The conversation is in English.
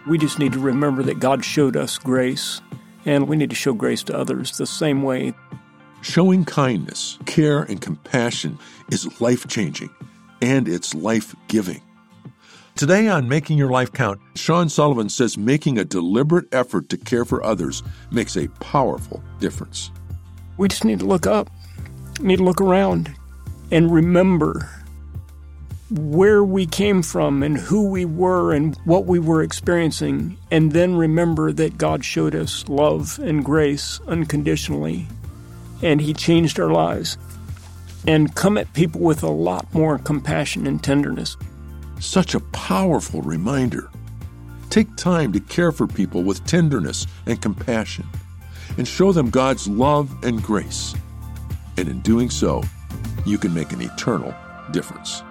We just need to remember that God showed us grace, and we need to show grace to others the same way. Showing kindness, care, and compassion is life-changing, and it's life-giving. Today on Making Your Life Count, Sean Sullivan says making a deliberate effort to care for others makes a powerful difference. We just need to look up, need to look around, and remember where we came from and who we were and what we were experiencing, and then remember that God showed us love and grace unconditionally, and He changed our lives. And come at people with a lot more compassion and tenderness. Such a powerful reminder. Take time to care for people with tenderness and compassion, and show them God's love and grace. And in doing so, you can make an eternal difference.